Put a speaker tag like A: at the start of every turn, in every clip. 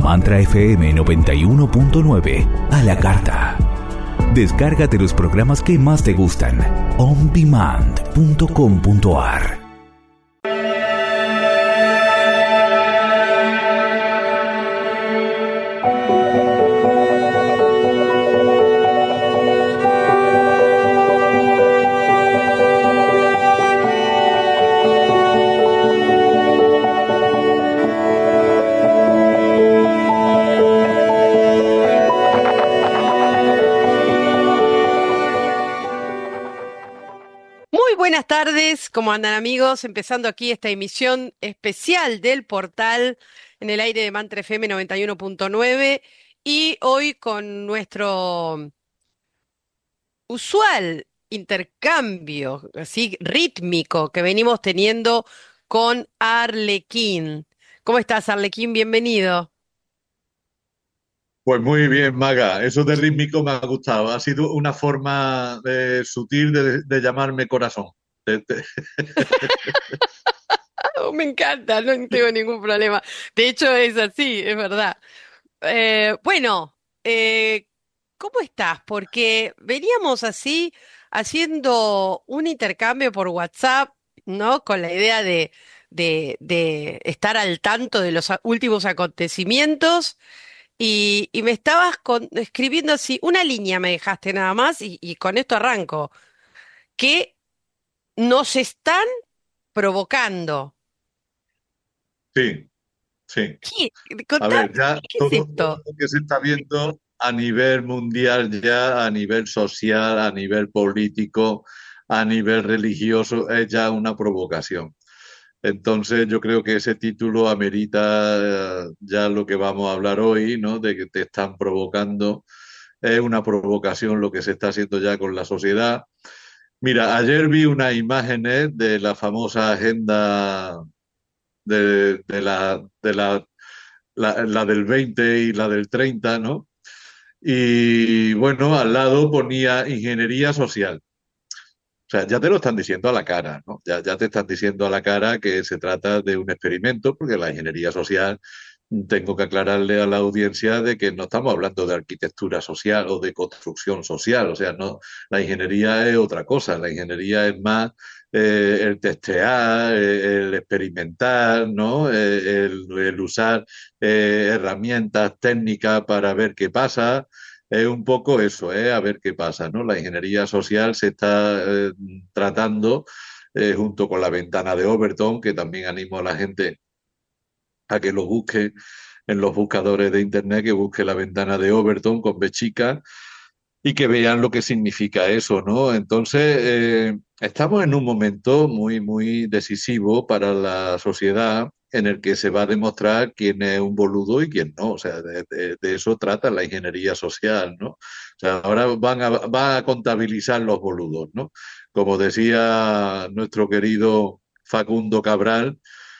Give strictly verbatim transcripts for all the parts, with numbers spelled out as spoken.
A: Mantra F M noventa y uno punto nueve a la carta. Descárgate los programas que más te gustan. on demand punto com punto a r.
B: Buenas tardes, ¿cómo andan amigos? Empezando aquí esta emisión especial del portal en el aire de Mantra F M noventa y uno punto nueve y hoy con nuestro usual intercambio, así rítmico que venimos teniendo con Arlequín. ¿Cómo estás, Arlequín? Bienvenido.
C: Pues muy bien, Maga. Eso de rítmico me ha gustado. Ha sido una forma eh, sutil de, de llamarme corazón. De- de-
B: Oh, me encanta, no tengo ningún problema. De hecho, es así, es verdad. Eh, bueno, eh, ¿cómo estás? Porque veníamos así haciendo un intercambio por WhatsApp, ¿no? Con la idea de, de, de estar al tanto de los a- últimos acontecimientos y, y me estabas con- escribiendo así, una línea me dejaste nada más y, y con esto arranco, que nos están provocando.
C: Sí, sí.
B: ¿Qué?
C: A
B: Contá,
C: ver, ya
B: ¿qué es
C: todo, todo
B: esto?
C: lo que se está viendo a nivel mundial, ya a nivel social, a nivel político, a nivel religioso, es ya una provocación. Entonces, yo creo que ese título amerita eh, ya lo que vamos a hablar hoy, ¿no? De que te están provocando. Es una provocación lo que se está haciendo ya con la sociedad. Mira, ayer vi unas imágenes de la famosa agenda de, de la, de la, la, la del veinte y la del treinta, ¿no? Y bueno, al lado ponía ingeniería social. O sea, ya te lo están diciendo a la cara, ¿no? Ya, ya te están diciendo a la cara que se trata de un experimento, porque la ingeniería social, tengo que aclararle a la audiencia de que no estamos hablando de arquitectura social o de construcción social, o sea, no, la ingeniería es otra cosa, la ingeniería es más eh, el testear, eh, el experimentar, ¿no? Eh, el, el usar eh, herramientas técnicas para ver qué pasa. Es un poco eso, ¿eh? A ver qué pasa, ¿no? La ingeniería social se está eh, tratando eh, junto con la ventana de Overton, que también animo a la gente a que lo busque en los buscadores de Internet, que busque la ventana de Overton con B chica y que vean lo que significa eso, ¿no? Entonces, eh, estamos en un momento muy, muy decisivo para la sociedad en el que se va a demostrar quién es un boludo y quién no. O sea, de, de- de eso trata la ingeniería social, ¿no? O sea, ahora van a, van a contabilizar los boludos, ¿no? Como decía nuestro querido Facundo Cabral,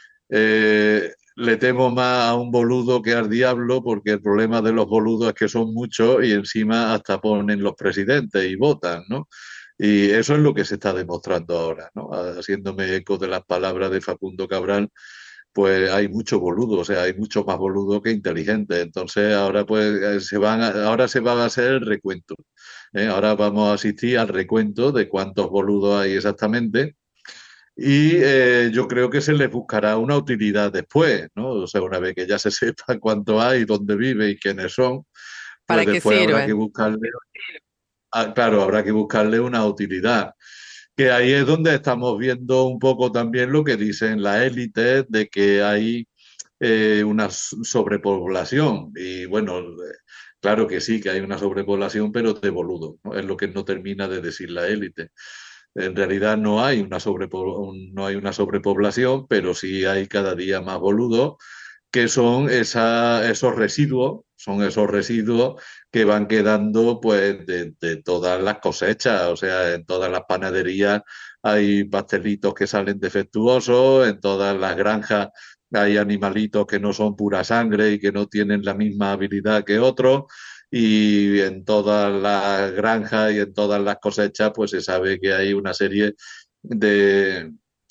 C: eh, le temo más a un boludo que al diablo, porque el problema de los boludos es que son muchos y encima hasta ponen los presidentes y votan, ¿no? Y eso es lo que se está demostrando ahora, ¿no? Haciéndome eco de las palabras de Facundo Cabral, pues hay mucho boludo, o sea, hay mucho más boludo que inteligente. Entonces ahora pues eh, se van a- ahora se va a hacer el recuento. ¿Eh? Ahora vamos a asistir al recuento de cuántos boludos hay exactamente y eh, yo creo que se les buscará una utilidad después, ¿no? O sea, una vez que ya se sepa cuánto hay, dónde vive y quiénes son, pues
B: ¿Para qué
C: después habrá que
B: sirven?
C: buscarle, ah, claro, habrá que buscarle una utilidad. Que ahí es donde estamos viendo un poco también lo que dicen las élites de que hay eh, una s- sobrepoblación. Y bueno, eh, claro que sí, que hay una sobrepoblación, pero de boludo, ¿no? Es lo que no termina de decir la élite. En realidad no hay una sobrepo- no hay una sobrepoblación, pero sí hay cada día más boludos, que son esa- esos residuos, son esos residuos que van quedando pues de, de todas las cosechas, o sea, en todas las panaderías hay pastelitos que salen defectuosos, en todas las granjas hay animalitos que no son pura sangre y que no tienen la misma habilidad que otros. Y en todas las granjas y en todas las cosechas, pues se sabe que hay una serie de,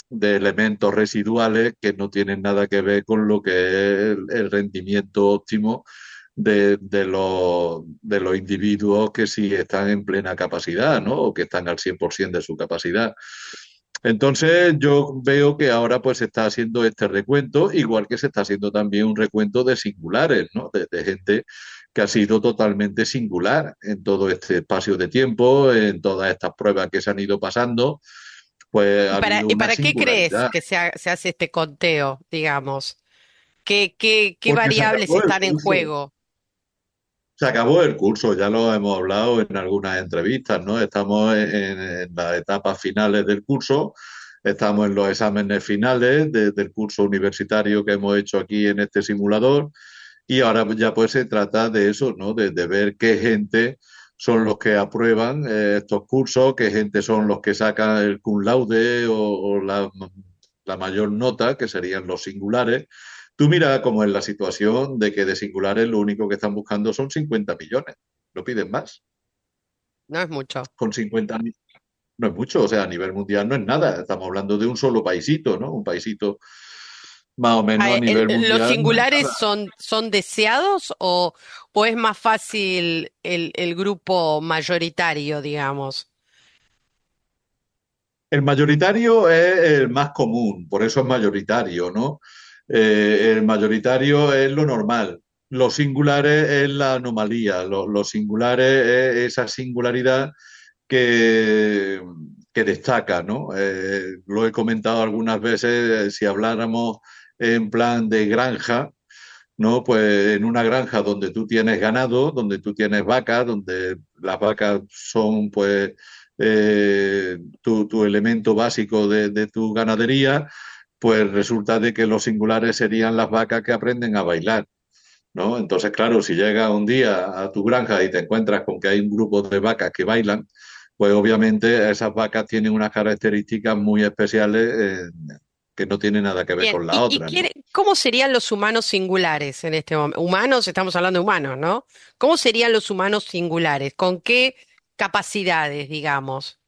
C: de elementos residuales que no tienen nada que ver con lo que es el, el rendimiento óptimo de, de los, de los individuos que sí están en plena capacidad, ¿no? O que están al cien por ciento de su capacidad. Entonces yo veo que ahora pues se está haciendo este recuento, igual que se está haciendo también un recuento de singulares, ¿no? De, de gente que ha sido totalmente singular en todo este espacio de tiempo, en todas estas pruebas que se han ido pasando, pues
B: ¿Y
C: ha
B: para,
C: habido
B: y
C: una
B: para qué crees
C: singularidad.
B: que se, ha- se hace este conteo, digamos? ¿Qué, qué, qué
C: Porque se
B: variables
C: acabó el
B: están en
C: curso.
B: juego?
C: Se acabó el curso, ya lo hemos hablado en algunas entrevistas, ¿no? Estamos en, en- en las etapas finales del curso, estamos en los exámenes finales de- del curso universitario que hemos hecho aquí en este simulador y ahora ya pues se trata de eso, ¿no? De, de ver qué gente son los que aprueban eh, estos cursos, qué gente son los que sacan el cum laude o, o la, la mayor nota, que serían los singulares. Tú mira cómo es la situación de que de singulares lo único que están buscando son cincuenta millones. No piden más.
B: No es mucho.
C: Con cincuenta millones no es mucho, o sea, a nivel mundial no es nada. Estamos hablando de un solo paisito, ¿no? Un paisito más o
B: Ah,
C: menos a
B: eh, el-
C: nivel
B: ¿los
C: mundial no es
B: singulares
C: nada.
B: son, son deseados o, o es más fácil el, el grupo mayoritario, digamos?
C: El mayoritario es el más común, por eso es mayoritario, ¿no? Eh, el mayoritario es lo normal. Los singulares es la anomalía. Los, los singulares es esa singularidad que, que destaca, ¿no? Eh, lo he comentado algunas veces, eh, si habláramos en plan de granja, ¿no? Pues en una granja donde tú tienes ganado, donde tú tienes vacas, donde las vacas son pues eh, tu, tu, elemento básico de, de, tu ganadería, pues resulta de que los singulares serían las vacas que aprenden a bailar, ¿no? Entonces, claro, si llegas un día a tu granja y te encuentras con que hay un grupo de vacas que bailan, pues obviamente esas vacas tienen unas características muy especiales eh, que no tienen nada que ver
B: Bien,
C: con la
B: ¿y, y
C: otra, ¿no?
B: quiere- cómo serían los humanos singulares en este momento? Humanos, estamos hablando de humanos, ¿no? ¿Cómo serían los humanos singulares? ¿Con qué capacidades, digamos?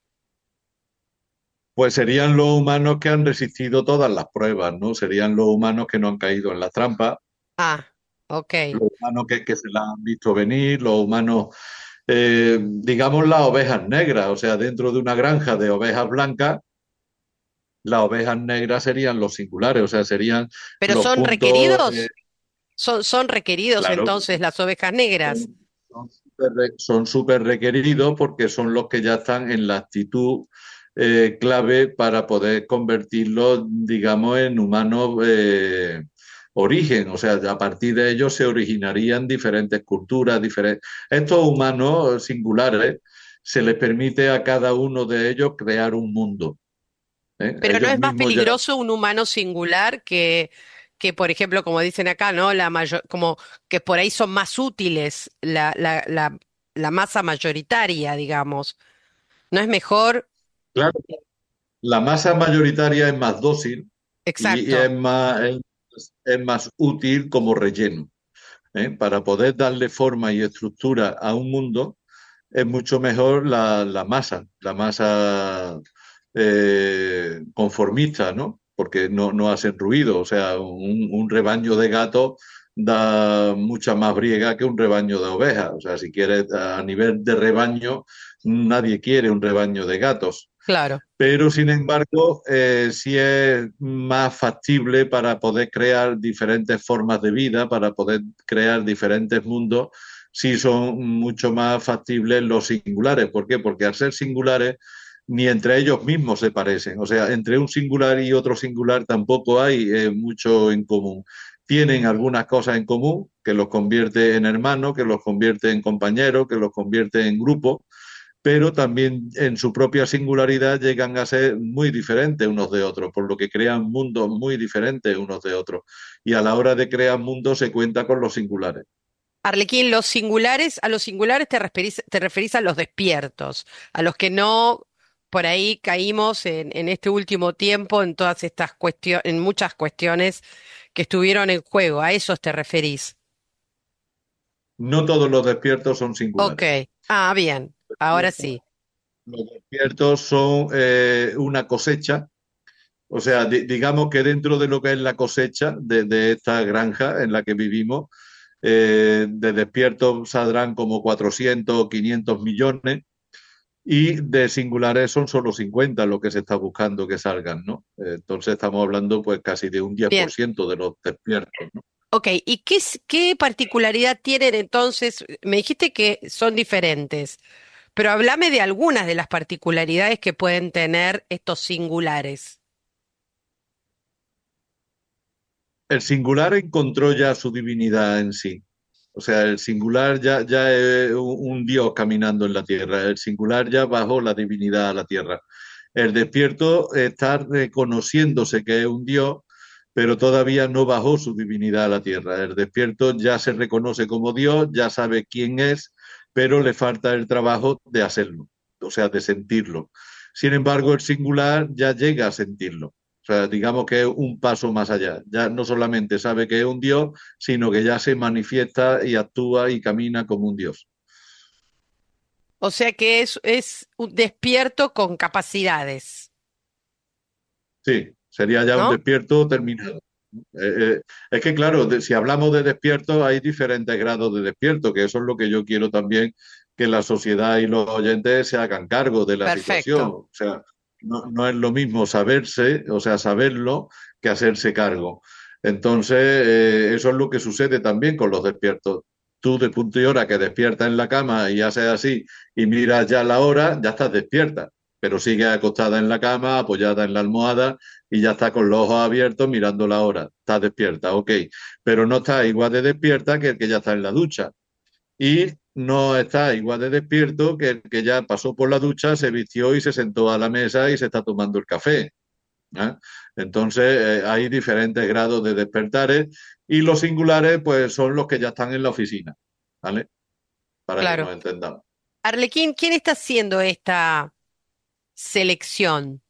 C: Pues serían los humanos que han resistido todas las pruebas, ¿no? Serían los humanos que no han caído en las trampas,
B: Ah, ok.
C: los humanos que, que se las han visto venir, los humanos, eh, digamos, las ovejas negras, o sea, dentro de una granja de ovejas blancas, las ovejas negras serían los singulares, o sea, serían
B: ¿Pero
C: los
B: son
C: puntos, eh,
B: requeridos? ¿Son, son requeridos
C: claro,
B: entonces las ovejas negras?
C: son son súper re- son súper requeridos porque son los que ya están en la actitud eh, clave para poder convertirlos, digamos, en humanos eh, origen. O sea, a partir de ellos se originarían diferentes culturas, diferentes. Estos humanos singulares se les permite a cada uno de ellos crear un mundo. ¿Eh?
B: Pero ¿no
C: Ellos
B: es más
C: mismos ya.
B: peligroso un humano singular que, que por ejemplo, como dicen acá, ¿no? La mayor, como que por ahí son más útiles la, la, la, la masa mayoritaria, digamos. ¿No es mejor?
C: Claro, la masa mayoritaria es más dócil y, y es
B: Exacto.
C: más, es, es más útil como relleno. ¿Eh? Para poder darle forma y estructura a un mundo, es mucho mejor la, la masa, la masa eh, conformista, ¿no? Porque no, no hacen ruido. O sea, un, un rebaño de gatos da mucha más briega que un rebaño de ovejas. O sea, si quieres, a nivel de rebaño, nadie quiere un rebaño de gatos.
B: Claro.
C: Pero, sin embargo, eh, sí es más factible para poder crear diferentes formas de vida, para poder crear diferentes mundos, sí son mucho más factibles los singulares. ¿Por qué? Porque al ser singulares, ni entre ellos mismos se parecen. O sea, entre un singular y otro singular tampoco hay eh, mucho en común. Tienen algunas cosas en común que los convierte en hermanos, que los convierte en compañeros, que los convierte en grupos, pero también en su propia singularidad llegan a ser muy diferentes unos de otros, por lo que crean mundos muy diferentes unos de otros. Y a la hora de crear mundos se cuenta con los singulares.
B: Arlequín, los singulares, a los singulares te referís, te referís a los despiertos, a los que no por ahí caímos en, en este último tiempo en todas estas cuestiones, en muchas cuestiones que estuvieron en juego, a esos te referís.
C: No todos los despiertos son
B: Ok,
C: singulares.
B: ah, bien, ahora sí.
C: Los despiertos son eh, una cosecha O sea, di- digamos que dentro de lo que es la cosecha de, de esta granja en la que vivimos, eh, de despiertos saldrán como cuatrocientos o quinientos millones y de singulares son solo cincuenta lo que se está buscando que salgan, ¿no? Eh, Entonces estamos hablando pues casi de un diez por
B: Bien,
C: ciento de los despiertos, ¿no?
B: ok. ¿Y qué, es- qué particularidad tienen entonces? Me dijiste que son diferentes, pero háblame de algunas de las particularidades que pueden tener estos singulares.
C: El singular encontró ya su divinidad en sí. O sea, el singular ya, ya es un, un dios caminando en la tierra. El singular ya bajó la divinidad a la tierra. El despierto está reconociéndose que es un dios, pero todavía no bajó su divinidad a la tierra. El despierto ya se reconoce como Dios, ya sabe quién es, pero le falta el trabajo de hacerlo, o sea, de sentirlo. Sin embargo, el singular ya llega a sentirlo. O sea, digamos que es un paso más allá. Ya no solamente sabe que es un Dios, sino que ya se manifiesta y actúa y camina como un Dios.
B: O sea que es, es un despierto con capacidades,
C: Sí, sería ya un
B: ¿no?
C: despierto terminado. Eh, eh, es que, claro, de- si hablamos de despierto, hay diferentes grados de despierto, que eso es lo que yo quiero también que la sociedad y los oyentes se hagan cargo de la situación.
B: Perfecto.
C: O sea, no, no es lo mismo saberse, o sea, saberlo, que hacerse cargo. Entonces, eh, eso es lo que sucede también con los despiertos. Tú de punto y hora que despiertas en la cama y haces así y miras ya la hora, ya estás despierta, pero sigues acostada en la cama, apoyada en la almohada y ya está con los ojos abiertos mirando la hora. Está despierta, ok. Pero no está igual de despierta que el que ya está en la ducha. Y no está igual de despierto que el que ya pasó por la ducha, se vistió y se sentó a la mesa y se está tomando el café. ¿Eh? Entonces, eh, hay diferentes grados de despertares y los singulares, pues, son los que ya están en la oficina, ¿vale? Para que
B: Claro.
C: nos entendamos.
B: Arlequín, ¿quién está haciendo esta selección?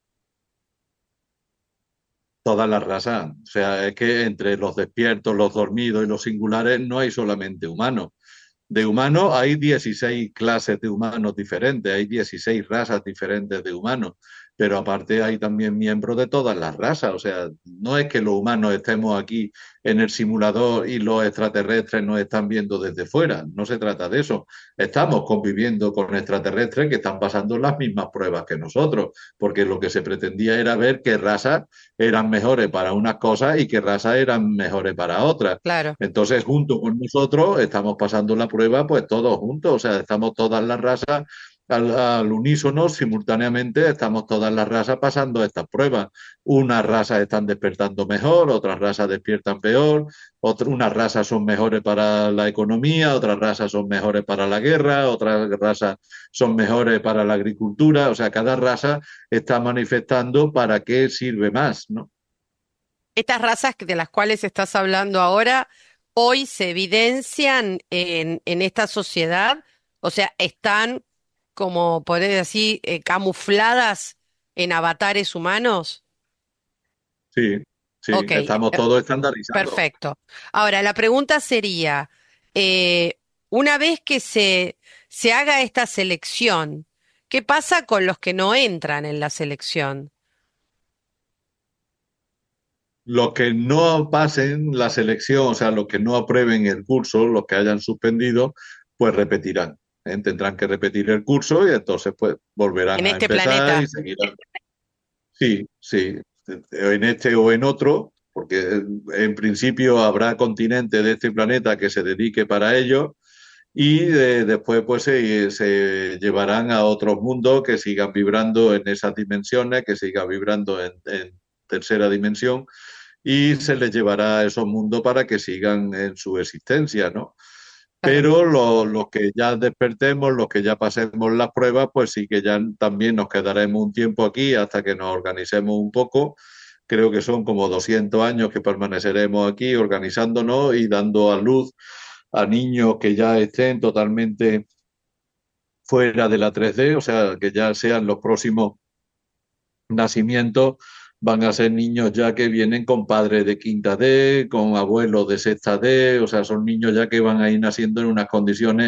C: Todas las razas. O sea, es que entre los despiertos, los dormidos y los singulares no hay solamente humanos. De humanos hay dieciséis clases de humanos diferentes, hay dieciséis razas diferentes de humanos, pero aparte hay también miembros de todas las razas. O sea, no es que los humanos estemos aquí en el simulador y los extraterrestres nos están viendo desde fuera, no se trata de eso. Estamos conviviendo con extraterrestres que están pasando las mismas pruebas que nosotros, porque lo que se pretendía era ver qué razas eran mejores para unas cosas y qué razas eran mejores para otras.
B: Claro.
C: Entonces, junto con nosotros, estamos pasando la prueba, pues todos juntos, o sea, estamos todas las razas al, al unísono, simultáneamente, estamos todas las razas pasando estas pruebas. Unas razas están despertando mejor, otras razas despiertan peor, otras, unas razas son mejores para la economía, otras razas son mejores para la guerra, otras razas son mejores para la agricultura, o sea, cada raza está manifestando para qué sirve más, ¿no?
B: Estas razas que- de las cuales estás hablando ahora, hoy se evidencian en, en esta sociedad, o sea, están, como poder decir, eh, camufladas en avatares humanos.
C: Sí, sí,
B: Ok, eh,
C: estamos todos estandarizados.
B: perfecto. Ahora, la pregunta sería, eh, una vez que se, se haga esta selección, ¿qué pasa con los que no entran en la selección?
C: Los que no pasen la selección, o sea, los que no aprueben el curso, los que hayan suspendido, pues repetirán. ¿Eh? Tendrán que repetir el curso y entonces pues
B: En
C: volverán a
B: este
C: empezar y
B: planeta.
C: seguirán. Sí, sí, en este o en otro, porque en principio habrá continente de este planeta que se dedique para ello y eh, después pues se, se llevarán a otros mundos que sigan vibrando en esas dimensiones, que sigan vibrando en, en tercera dimensión y se les llevará a esos mundos para que sigan en su existencia, ¿no?
B: Claro.
C: Pero los lo que ya despertemos, los que ya pasemos las pruebas, pues sí que ya también nos quedaremos un tiempo aquí hasta que nos organicemos un poco. Creo que son como doscientos años que permaneceremos aquí organizándonos y dando a luz a niños que ya estén totalmente fuera de la tres D, o sea, que ya sean los próximos nacimientos van a ser niños ya que vienen con padres de quinta D, con abuelos de sexta D, o sea, son niños ya que van a ir naciendo en unas condiciones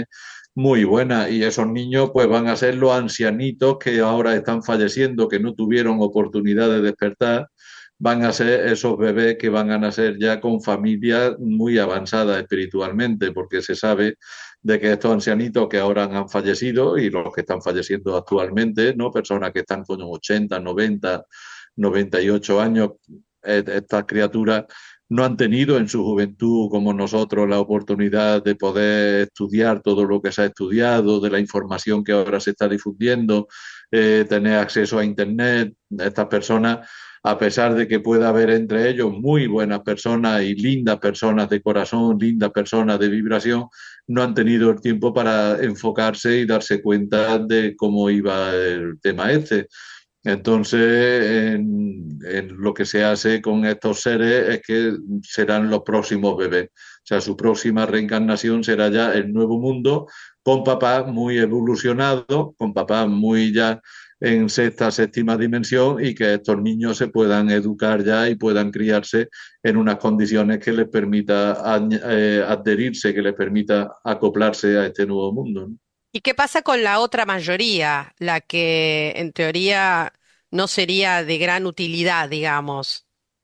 C: muy buena. Y esos niños pues van a ser los ancianitos que ahora están falleciendo, que no tuvieron oportunidad de despertar, van a ser esos bebés que van a nacer ya con familias muy avanzadas espiritualmente, porque se sabe de que estos ancianitos que ahora han fallecido y los que están falleciendo actualmente, ¿no? Personas que están con ochenta, noventa, noventa y ocho años, eh, estas criaturas no han tenido en su juventud, como nosotros, la oportunidad de poder estudiar todo lo que se ha estudiado, de la información que ahora se está difundiendo, eh, tener acceso a Internet. Estas personas, a pesar de que pueda haber entre ellos muy buenas personas y lindas personas de corazón, lindas personas de vibración, no han tenido el tiempo para enfocarse y darse cuenta de cómo iba el tema este. Entonces, en, en lo que se hace con estos seres es que serán los próximos bebés. O sea, su próxima reencarnación será ya el nuevo mundo con papás muy evolucionados, con papás muy ya en sexta, séptima dimensión y que estos niños se puedan educar ya y puedan criarse en unas condiciones que les permita añ- eh, adherirse, que les permita acoplarse a este nuevo mundo, ¿no?
B: ¿Y qué pasa con la otra mayoría, la que en teoría no sería de gran utilidad, digamos?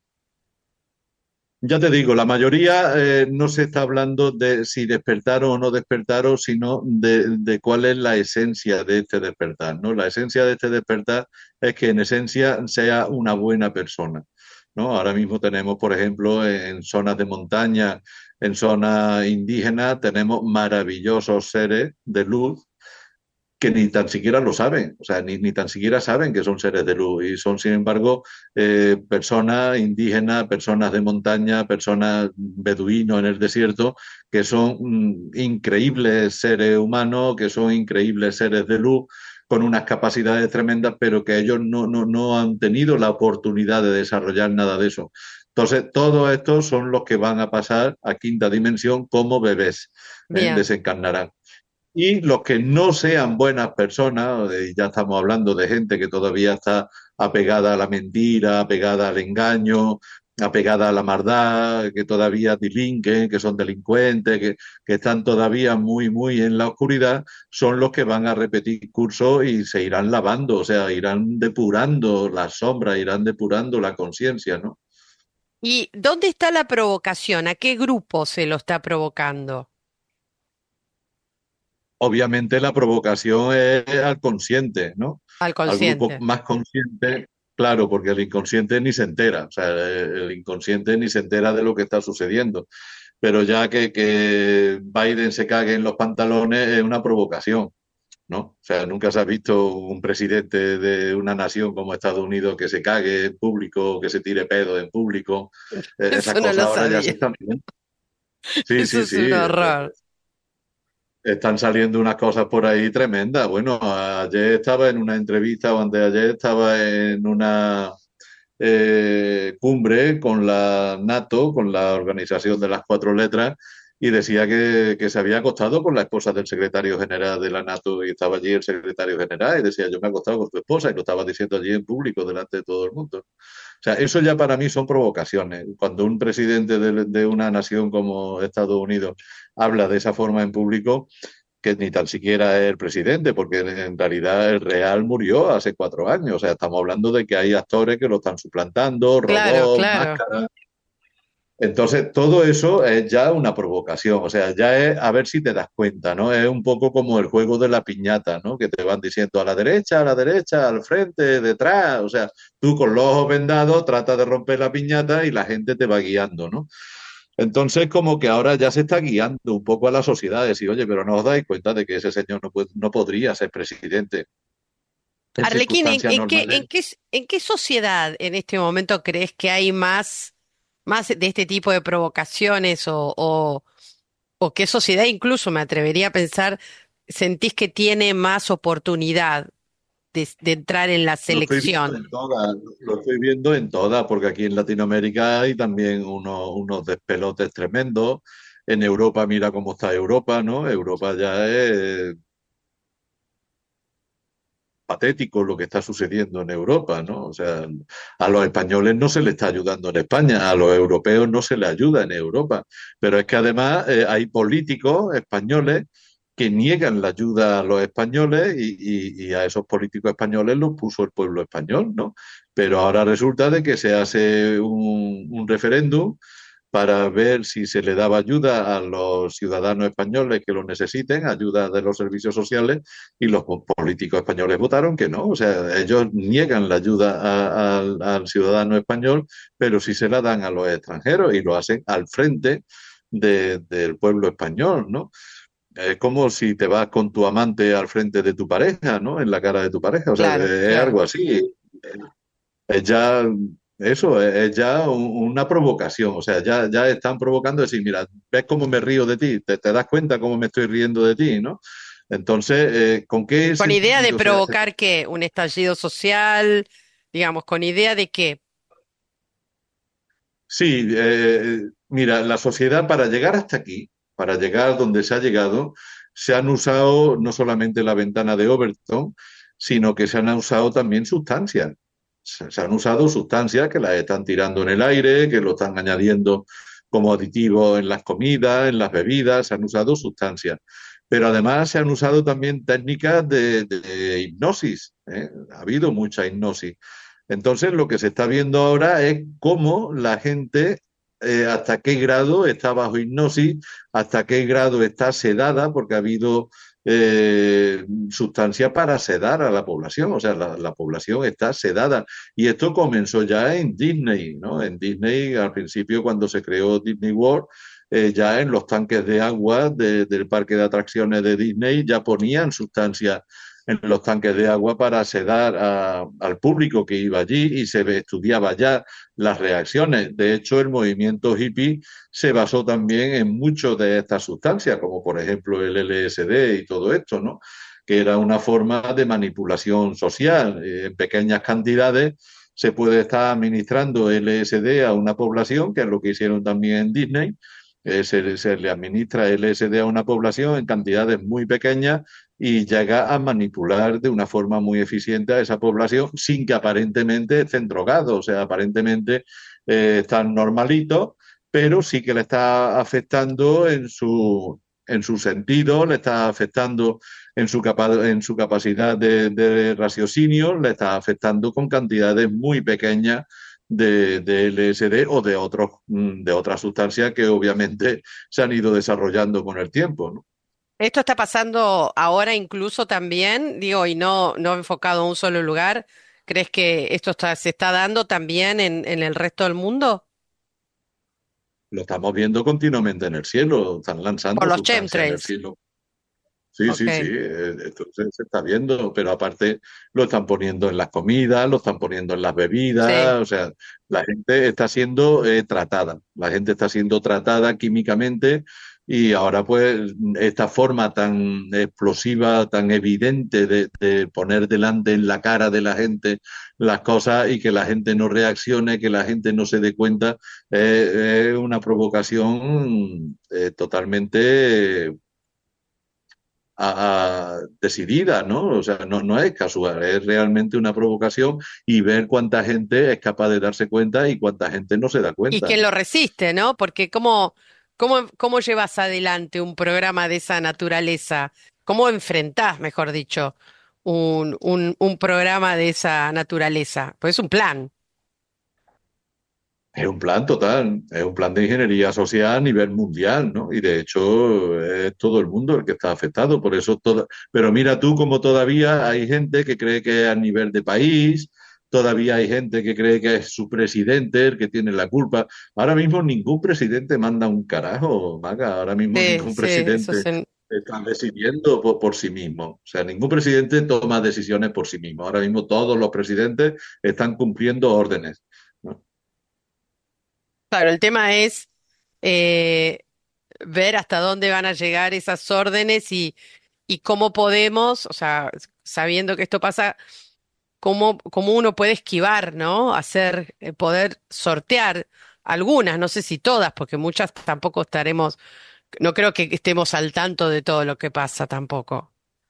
C: Ya te digo, la mayoría eh, no se está hablando de si despertaron o no despertaron, sino de, de cuál es la esencia de este despertar, ¿no? La esencia de este despertar es que en esencia sea una buena persona, ¿no? Ahora mismo tenemos, por ejemplo, en zonas de montaña, en zonas indígenas, tenemos maravillosos seres de luz que ni tan siquiera lo saben, o sea, ni, ni tan siquiera saben que son seres de luz y son, sin embargo, eh, personas indígenas, personas de montaña, personas beduinos en el desierto, que son mm, increíbles seres humanos, que son increíbles seres de luz, con unas capacidades tremendas, pero que ellos no, no, no han tenido la oportunidad de desarrollar nada de eso. Entonces, todos estos son los que van a pasar a quinta dimensión como bebés, ¿eh?
B: Bien,
C: Desencarnarán. Y los que no sean buenas personas, eh, ya estamos hablando de gente que todavía está apegada a la mentira, apegada al engaño, apegada a la maldad, que todavía delinquen, que son delincuentes, que, que están todavía muy, muy en la oscuridad, son los que van a repetir cursos y se irán lavando, o sea, irán depurando las sombras, irán depurando la conciencia, ¿no?
B: ¿y dónde está la provocación? ¿A qué grupo se lo está provocando?
C: Obviamente la provocación es al consciente, ¿no?
B: Al
C: Al grupo
B: consciente.
C: más consciente, claro, porque el inconsciente ni se entera, o sea, el inconsciente ni se entera de lo que está sucediendo. Pero ya que, que Biden se cague en los pantalones es una provocación, ¿no? O sea, nunca se ha visto un presidente de una nación como Estados Unidos que se cague en público, que se tire pedo en público. Eh, Esas
B: Eso no
C: cosas
B: lo
C: ahora ya se
B: sabía.
C: están viendo. Sí,
B: Eso
C: sí,
B: es
C: sí.
B: un horror.
C: Están saliendo unas cosas por ahí tremendas. Bueno, ayer estaba en una entrevista o antes de ayer estaba en una eh, cumbre con la NATO, con la Organización de las Cuatro Letras, y decía que, que se había acostado con la esposa del secretario general de la NATO y estaba allí el secretario general y decía, yo me he acostado con tu esposa y lo estaba diciendo allí en público delante de todo el mundo. O sea, eso ya para mí son provocaciones. Cuando un presidente de, de una nación como Estados Unidos habla de esa forma en público, que ni tan siquiera es el presidente, porque en realidad el Real murió hace cuatro años. O sea, estamos hablando de que hay actores que lo están suplantando,
B: Claro,
C: robots,
B: claro.
C: máscaras. Entonces, todo eso es ya una provocación, o sea, ya es a ver si te das cuenta, ¿no? Es un poco como el juego de la piñata, ¿no? Que te van diciendo a la derecha, a la derecha, al frente, detrás, o sea, tú con los ojos vendados tratas de romper la piñata y la gente te va guiando, ¿no? Entonces, como que ahora ya se está guiando un poco a la sociedad, decir, oye, pero no os dais cuenta de que ese señor no, puede- no podría ser presidente en
B: Arlequín, ¿en,
C: circunstancias
B: en qué,
C: normales.
B: en qué, s- en qué sociedad en este momento crees que hay más, más de este tipo de provocaciones o, o, o qué sociedad incluso me atrevería a pensar, sentís que tiene más oportunidad de, de entrar en la
C: Lo estoy viendo
B: selección?
C: en todas, lo estoy viendo en todas, porque aquí en Latinoamérica hay también unos, unos despelotes tremendos. En Europa, mira cómo está Europa, ¿no? Europa ya es patético lo que está sucediendo en Europa, ¿no? O sea, a los españoles no se les está ayudando en España, a los europeos no se les ayuda en Europa. Pero es que además eh, hay políticos españoles que niegan la ayuda a los españoles y, y- y a esos políticos españoles los puso el pueblo español, ¿no? Pero ahora resulta de que se hace un, un referéndum para ver si se le daba ayuda a los ciudadanos españoles que lo necesiten, ayuda de los servicios sociales, y los políticos españoles votaron que no. O sea, ellos niegan la ayuda a- al al ciudadano español, pero sí se la dan a los extranjeros y lo hacen al frente de- del pueblo español, ¿no? Es como si te vas con tu amante al frente de tu pareja, ¿no? En la cara de tu pareja. O sea,
B: Claro,
C: es
B: claro.
C: algo así. Es ya, eso, es, es ya un- una provocación. O sea, ya, ya están provocando decir, mira, ¿ves cómo me río de ti? ¿Te, te das cuenta cómo me estoy riendo de ti, ¿no? Entonces, eh, ¿con qué
B: Con idea de
C: sentido se hace?
B: provocar qué, un estallido social, digamos, con idea de qué.
C: Sí, eh, mira, la sociedad para llegar hasta aquí, para llegar donde se ha llegado, se han usado no solamente la ventana de Overton, sino que se han usado también sustancias. Se, se han usado sustancias que las están tirando en el aire, que lo están añadiendo como aditivo en las comidas, en las bebidas, se han usado sustancias. Pero además se han usado también técnicas de, de hipnosis, ¿eh? Ha habido mucha hipnosis. Entonces, lo que se está viendo ahora es cómo la gente, eh, hasta qué grado está bajo hipnosis, hasta qué grado está sedada, porque ha habido eh, sustancias para sedar a la población, o sea, la, la población está sedada. Y esto comenzó ya en Disney, ¿no? En Disney, al principio, cuando se creó Disney World, eh, ya en los tanques de agua de- del parque de atracciones de Disney ya ponían sustancias en los tanques de agua para sedar a- al público que iba allí y se ve- estudiaba ya las reacciones. De hecho, el movimiento hippie se basó también en muchas de estas sustancias, como por ejemplo el L S D y todo esto, ¿no? Que era una forma de manipulación social. Eh, en pequeñas cantidades se puede estar administrando L S D a una población, que es lo que hicieron también en Disney. Eh, se, se le administra L S D a una población en cantidades muy pequeñas y llega a manipular de una forma muy eficiente a esa población sin que aparentemente estén drogados, o sea, aparentemente eh, están normalitos, pero sí que le está afectando en su, en su sentido, le está afectando en su, capa en su capacidad de, de raciocinio, le está afectando con cantidades muy pequeñas de, de L S D o de, otros, mm, de otras sustancias que obviamente se han ido desarrollando con el tiempo, ¿no?
B: Esto está pasando ahora incluso también, digo, y no, no enfocado a un solo lugar. ¿Crees que esto está, se está dando también en, en el resto del mundo?
C: Lo estamos viendo continuamente en el cielo, están
B: Por
C: lanzando
B: los
C: sustancias en el
B: chemtrails.
C: cielo. Sí, sí, sí,
B: Ok.
C: eh, esto se, se está viendo, pero aparte lo están poniendo en las comidas, lo están poniendo en las
B: Sí.
C: bebidas, o sea, la gente está siendo eh, tratada, la gente está siendo tratada químicamente y ahora pues esta forma tan explosiva, tan evidente de, de poner delante en la cara de la gente las cosas y que la gente no reaccione, que la gente no se dé cuenta, eh, es una provocación eh, totalmente a, a decidida, ¿no? O sea, no, no es casual, es realmente una provocación y ver cuánta gente es capaz de darse cuenta y cuánta gente no se da
B: Y
C: cuenta,
B: quién
C: ¿no?
B: lo resiste, ¿no? Porque ¿cómo, cómo, cómo llevas adelante un programa de esa naturaleza? ¿Cómo enfrentás, mejor dicho, un, un, un programa de esa naturaleza? Pues es un plan.
C: Es un plan total, es un plan de ingeniería social a nivel mundial, ¿no? Y de hecho es todo el mundo el que está afectado, por eso todo... Pero mira tú como todavía hay gente que cree que es a nivel de país, todavía hay gente que cree que es su presidente el que tiene la culpa. Ahora mismo ningún presidente manda un carajo, Maga, ahora mismo
B: Sí,
C: ningún
B: sí, eso
C: presidente
B: se...
C: está decidiendo por, por sí mismo. O sea, ningún presidente toma decisiones por sí mismo. Ahora mismo todos los presidentes están cumpliendo órdenes, ¿no?
B: Claro, el tema es eh, ver hasta dónde van a llegar esas órdenes y, y cómo podemos, o sea, sabiendo que esto pasa, cómo, cómo uno puede esquivar, ¿no? Hacer, eh, poder sortear algunas, no sé si todas, porque muchas tampoco estaremos, no creo que estemos al tanto de todo lo que pasa tampoco.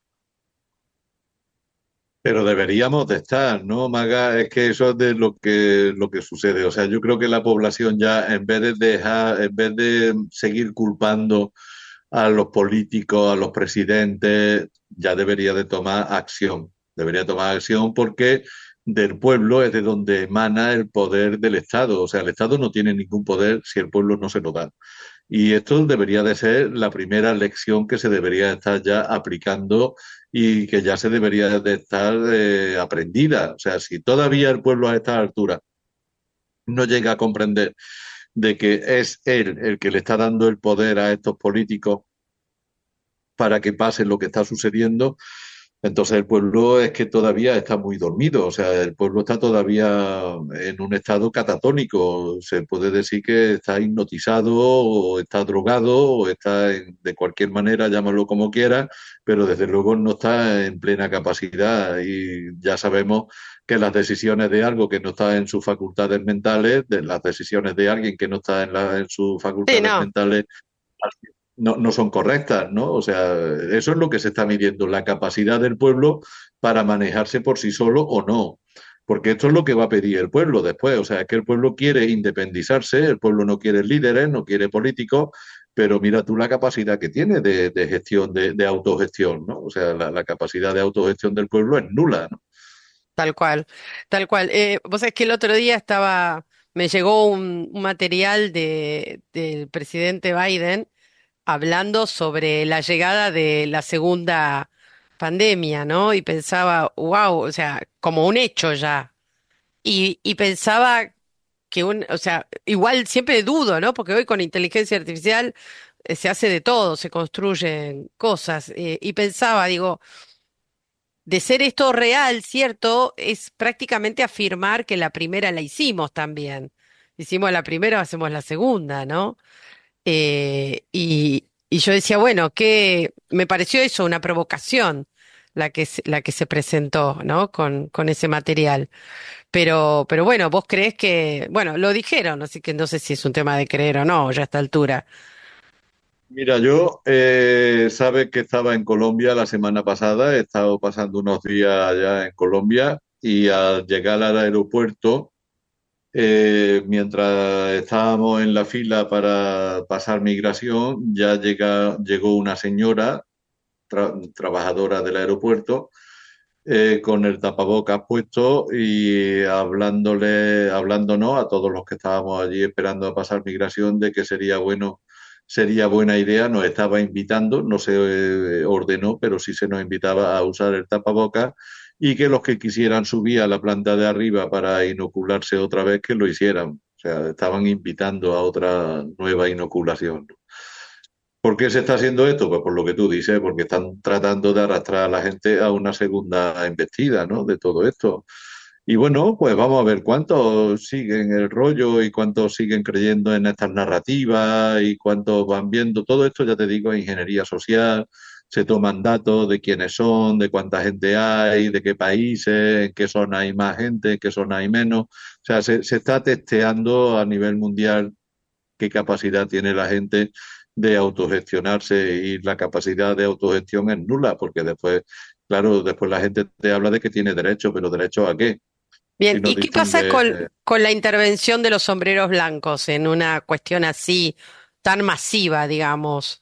C: Pero deberíamos de estar, ¿no, Maga? Es que eso es de lo que, lo que sucede. O sea, yo creo que la población ya, en vez de dejar, en vez de seguir culpando a los políticos, a los presidentes, ya debería de tomar acción. Debería tomar acción porque del pueblo es de donde emana el poder del Estado. O sea, el Estado no tiene ningún poder si el pueblo no se lo da. Y esto debería de ser la primera lección que se debería estar ya aplicando y que ya se debería de estar eh, aprendida. O sea, si todavía el pueblo a esta altura no llega a comprender de que es él el que le está dando el poder a estos políticos para que pase lo que está sucediendo, entonces el pueblo es que todavía está muy dormido, o sea, el pueblo está todavía en un estado catatónico, se puede decir que está hipnotizado o está drogado o está en- de cualquier manera, llámalo como quiera, pero desde luego no está en plena capacidad y ya sabemos que las decisiones de algo que no está en sus facultades mentales, de las decisiones de alguien que no está en, la- en sus
B: Sí,
C: facultades
B: no,
C: mentales no, no son correctas, ¿no? O sea, eso es lo que se está midiendo, la capacidad del pueblo para manejarse por sí solo o no. Porque esto es lo que va a pedir el pueblo después. O sea, es que el pueblo quiere independizarse, el pueblo no quiere líderes, no quiere políticos, pero mira tú la capacidad que tiene de, de gestión, de, de, autogestión, ¿no? O sea, la, la, capacidad de autogestión del pueblo es nula, ¿no?
B: tal cual, tal cual. Eh, vos sabés que el otro día estaba, me llegó un, un material de, del presidente Biden hablando sobre la llegada de la segunda pandemia, ¿no? Y pensaba, wow, o sea, como un hecho ya. Y, y pensaba que un, o sea, igual siempre dudo, ¿no? Porque hoy con inteligencia artificial eh, se hace de todo, se construyen cosas. Eh, y pensaba, digo, de ser esto real, ¿cierto? Es prácticamente afirmar que la primera la hicimos también. Hicimos la primera, hacemos la segunda, ¿no? Eh, y, y yo decía, bueno, que me pareció eso, una provocación la que se, la que se presentó, ¿no? Con, con ese material. Pero, pero bueno, vos creés que, bueno, lo dijeron, así que no sé si es un tema de creer o no, ya a esta altura.
C: Mira, yo, eh, sabes que estaba en Colombia la semana pasada, he estado pasando unos días allá en Colombia y al llegar al aeropuerto, Eh, mientras estábamos en la fila para pasar migración, ya llega, llegó una señora, tra- trabajadora del aeropuerto, eh, con el tapabocas puesto y hablándole, hablándonos a todos los que estábamos allí esperando a pasar migración de que sería bueno, sería buena idea, nos estaba invitando, no se eh, ordenó, pero sí se nos invitaba a usar el tapabocas y que los que quisieran subir a la planta de arriba para inocularse otra vez, que lo hicieran. O sea, estaban invitando a otra nueva inoculación. ¿Por qué se está haciendo esto? Pues por lo que tú dices, porque están tratando de arrastrar a la gente a una segunda embestida, ¿no? De todo esto. Y bueno, pues vamos a ver cuántos siguen el rollo y cuántos siguen creyendo en estas narrativas y cuántos van viendo. Todo esto, ya te digo, es ingeniería social. Se toman datos de quiénes son, de cuánta gente hay, de qué países, en qué zona hay más gente, en qué zona hay menos. O sea, se, se está testeando a nivel mundial qué capacidad tiene la gente de autogestionarse y la capacidad de autogestión es nula, porque después, claro, después la gente te habla de que tiene derecho, pero ¿derecho a qué?
B: Bien,
C: Si no
B: ¿y qué pasa
C: distingue.
B: con, con la intervención de los sombreros blancos en una cuestión así tan masiva, digamos?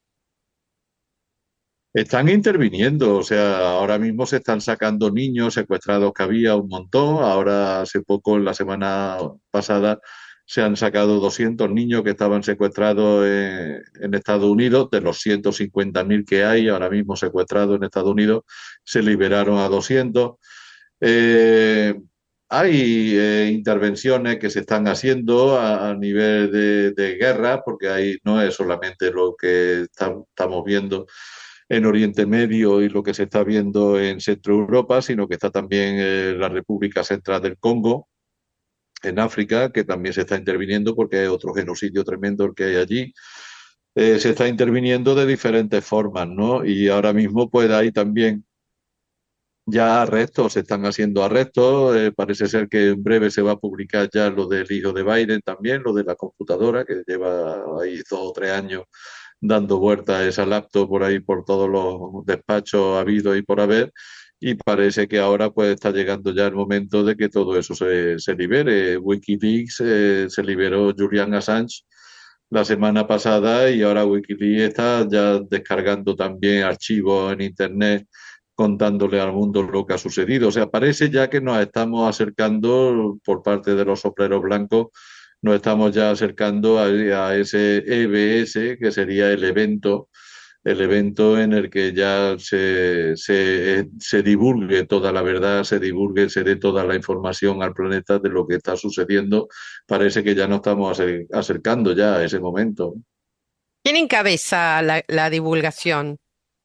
C: Están interviniendo, o sea, ahora mismo se están sacando niños secuestrados que había un montón, ahora hace poco, en la semana pasada, se han sacado doscientos niños que estaban secuestrados en, en Estados Unidos, de los ciento cincuenta mil que hay ahora mismo secuestrados en Estados Unidos, se liberaron a doscientos. Eh, Hay eh, intervenciones que se están haciendo a, a nivel de, de guerra, porque ahí no es solamente lo que está- estamos viendo en Oriente Medio y lo que se está viendo en Centro Europa, sino que está también eh, la República Central del Congo, en África, que también se está interviniendo porque hay otro genocidio tremendo el que hay allí. Eh, se está interviniendo de diferentes formas, ¿no? Y ahora mismo pues hay también ya arrestos, se están haciendo arrestos. Eh, parece ser que en breve se va a publicar ya lo del hijo de Biden también, lo de la computadora, que lleva ahí dos o tres años dando vueltas esa laptop por ahí, por todos los despachos habidos y por haber. Y parece que ahora pues está llegando ya el momento de que todo eso se, se libere. Wikileaks, eh, se liberó Julian Assange, la semana pasada y ahora Wikileaks está ya descargando también archivos en Internet contándole al mundo lo que ha sucedido. O sea, parece ya que nos estamos acercando por parte de los sombreros blancos, nos estamos ya acercando a, a ese E B S, que sería el evento el evento en el que ya se, se, se divulgue toda la verdad, se divulgue, se dé toda la información al planeta de lo que está sucediendo. Parece que ya nos estamos acercando ya a ese momento.
B: ¿Quién encabeza la, la divulgación?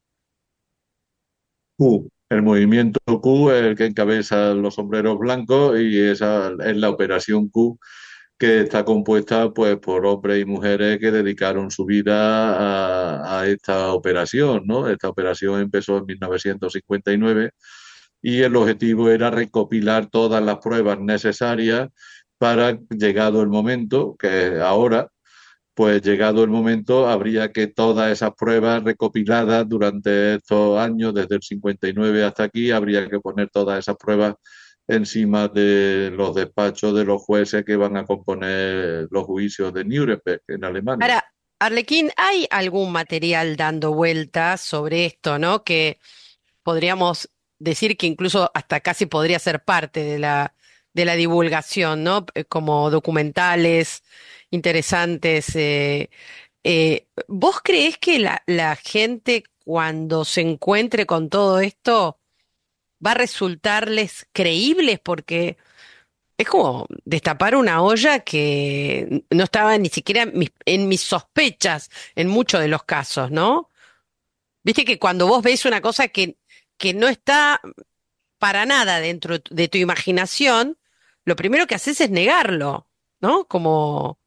C: Q, el movimiento Q es el que encabeza los sombreros blancos y esa es la operación Q, que está compuesta pues por hombres y mujeres que dedicaron su vida a, a esta operación, ¿no? Esta operación empezó en mil novecientos cincuenta y nueve y el objetivo era recopilar todas las pruebas necesarias para, llegado el momento, que es ahora, pues llegado el momento, habría que todas esas pruebas recopiladas durante estos años, desde el cincuenta y nueve hasta aquí, habría que poner todas esas pruebas encima de los despachos de los jueces que van a componer los juicios de Nuremberg en Alemania.
B: Ahora, Arlequín, ¿hay algún material dando vueltas sobre esto, ¿no? Que podríamos decir que incluso hasta casi podría ser parte de la, de la divulgación, ¿no? Eh, Como documentales interesantes. eh, eh, ¿vos creés que la, la gente cuando se encuentre con todo esto va a resultarles creíbles? Porque es como destapar una olla que no estaba ni siquiera en mis, en mis sospechas en muchos de los casos, ¿no? Viste que cuando vos ves una cosa que, que no está para nada dentro de tu de tu imaginación, lo primero que haces es negarlo, ¿no? Como,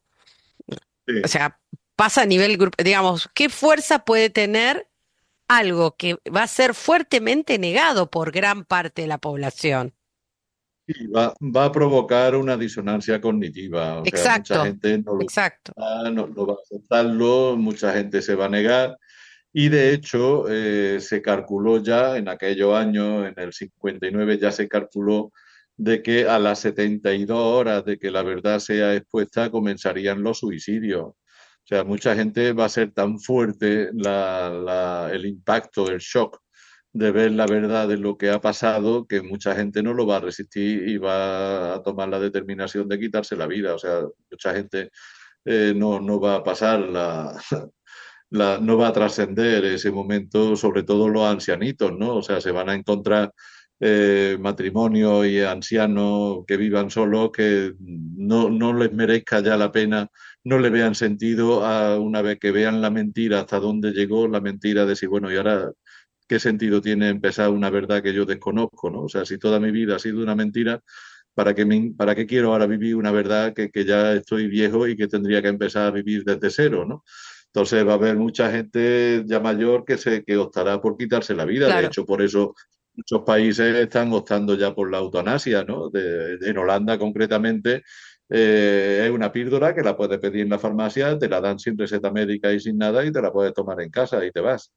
B: o
C: Sí.
B: sea, pasa a nivel grupo, digamos, ¿qué fuerza puede tener algo que va a ser fuertemente negado por gran parte de la población?
C: Sí, va, va a provocar una disonancia cognitiva, o sea, mucha
B: Exacto,
C: gente no lo
B: exacto.
C: va, no, no va a aceptarlo, mucha gente se va a negar. Y de hecho, eh, se calculó ya en aquellos años, en el cincuenta y nueve, ya se calculó de que a las setenta y dos horas de que la verdad sea expuesta comenzarían los suicidios. O sea, mucha gente va a ser tan fuerte la, la, el impacto, el shock de ver la verdad de lo que ha pasado que mucha gente no lo va a resistir y va a tomar la determinación de quitarse la vida. O sea, mucha gente eh, no, no va a pasar la, la, no va a trascender ese momento, sobre todo los ancianitos, ¿no? O sea, se van a encontrar eh, matrimonios y ancianos que vivan solos que no, no les merezca ya la pena, no le vean sentido a una vez que vean la mentira, hasta dónde llegó la mentira de si, bueno, y ahora, ¿qué sentido tiene empezar una verdad que yo desconozco, ¿no? O sea, si toda mi vida ha sido una mentira, ¿para qué, me, para qué quiero ahora vivir una verdad que, que ya estoy viejo y que tendría que empezar a vivir desde cero, ¿no? Entonces va a haber mucha gente ya mayor que se que optará por quitarse la vida. De
B: Claro.
C: hecho, por eso muchos países están optando ya por la eutanasia, ¿no? De, en Holanda, concretamente, eh, es una píldora que la puedes pedir en la farmacia, te la dan sin receta médica y sin nada y te la puedes tomar en casa y te vas.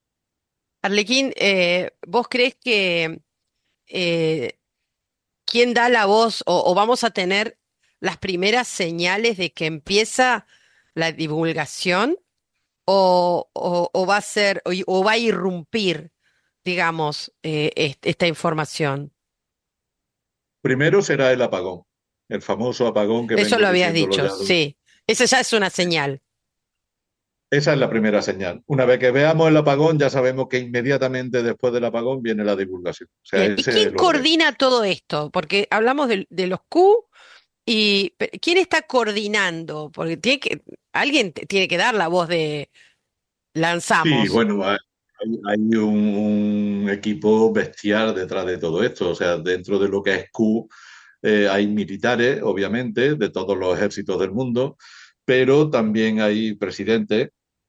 B: Arlequín, eh, ¿vos creés que eh, quién da la voz o, o vamos a tener las primeras señales de que empieza la divulgación o, o- o va a ser o, o va a irrumpir, digamos, eh, est- esta información?
C: Primero será el apagón, el famoso apagón que
B: Eso
C: vengo
B: lo habías
C: diciéndolo
B: dicho,
C: ya.
B: sí. Esa ya es una señal.
C: Esa es la primera señal. Una vez que veamos el apagón, ya sabemos que inmediatamente después del apagón viene la divulgación. O sea,
B: Bien, ¿y
C: ese es
B: quién
C: el orden.
B: coordina todo esto? Porque hablamos de, de los Q y pero, ¿quién está coordinando? Porque tiene que, alguien te- tiene que dar la voz de
C: Sí,
B: lanzamos.
C: bueno, hay, hay un, un equipo bestial detrás de todo esto. O sea, dentro de lo que es Q, eh, hay militares, obviamente, de todos los ejércitos del mundo, pero también hay presidentes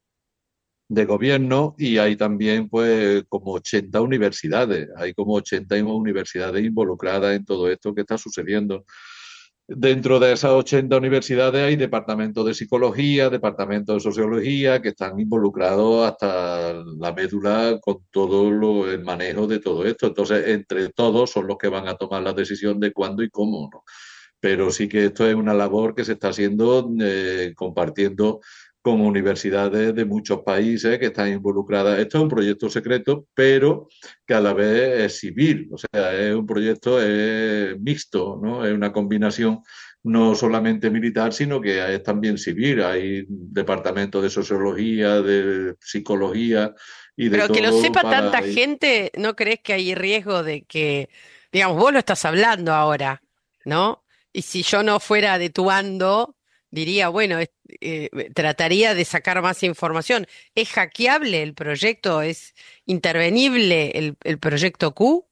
C: de gobierno y hay también, pues, como ochenta universidades. Hay como ochenta universidades involucradas en todo esto que está sucediendo. Dentro de esas ochenta universidades hay departamentos de psicología, departamentos de sociología que están involucrados hasta la médula con todo lo, el manejo de todo esto. Entonces, entre todos son los que van a tomar la decisión de cuándo y cómo, ¿no? Pero sí que esto es una labor que se está haciendo eh, compartiendo con universidades de muchos países que están involucradas. Esto es un proyecto secreto, pero que a la vez es civil, o sea, es un proyecto es mixto, ¿no? Es una combinación no solamente militar, sino que es también civil. Hay departamentos de sociología, de psicología y de
B: Pero que lo
C: todo
B: sepa
C: para...
B: tanta gente, ¿no crees que hay riesgo de que, digamos, vos lo estás hablando ahora, ¿no? Y si yo no fuera de tu bando, diría, bueno, es- eh, trataría de sacar más información. ¿Es hackeable el proyecto? ¿Es intervenible el, el proyecto Q?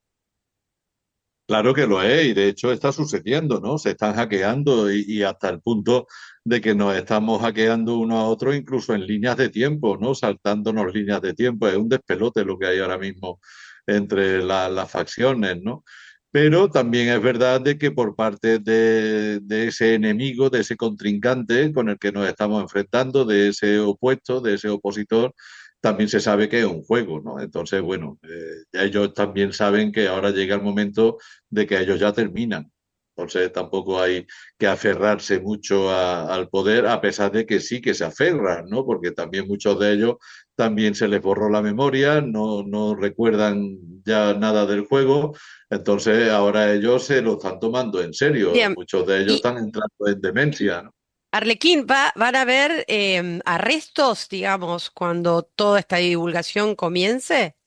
C: Claro que lo es, y de hecho está sucediendo, ¿no? Se están hackeando y, y hasta el punto de que nos estamos hackeando uno a otro, incluso en líneas de tiempo, ¿no? Saltándonos líneas de tiempo. Es un despelote lo que hay ahora mismo entre la- las facciones, ¿no? Pero también es verdad de que por parte de, de ese enemigo, de ese contrincante con el que nos estamos enfrentando, de ese opuesto, de ese opositor, también se sabe que es un juego, ¿no? Entonces, bueno, eh, ellos también saben que ahora llega el momento de que ellos ya terminan. Entonces tampoco hay que aferrarse mucho a- al poder, a pesar de que sí que se aferran, ¿no? Porque también muchos de ellos también se les borró la memoria, no, no recuerdan ya nada del juego, entonces ahora ellos se lo están tomando en serio,
B: Bien.
C: muchos de ellos
B: Y
C: están entrando en demencia, ¿no?
B: Arlequín, ¿va, van a haber em, arrestos, digamos, cuando toda esta divulgación comience?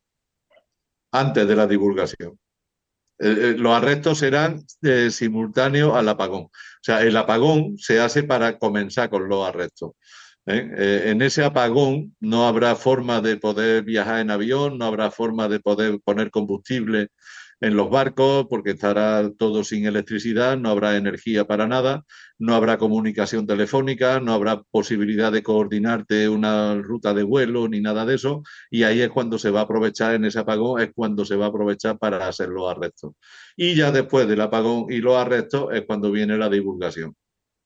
C: Antes de la divulgación. Eh, eh, los arrestos serán eh, simultáneos al apagón. O sea, el apagón se hace para comenzar con los arrestos. ¿eh? Eh, en ese apagón no habrá forma de poder viajar en avión, no habrá forma de poder poner combustible en los barcos porque estará todo sin electricidad, no habrá energía para nada, no habrá comunicación telefónica, no habrá posibilidad de coordinarte una ruta de vuelo ni nada de eso, y ahí es cuando se va a aprovechar, en ese apagón es cuando se va a aprovechar para hacer los arrestos. Y ya después del apagón y los arrestos es cuando viene la divulgación.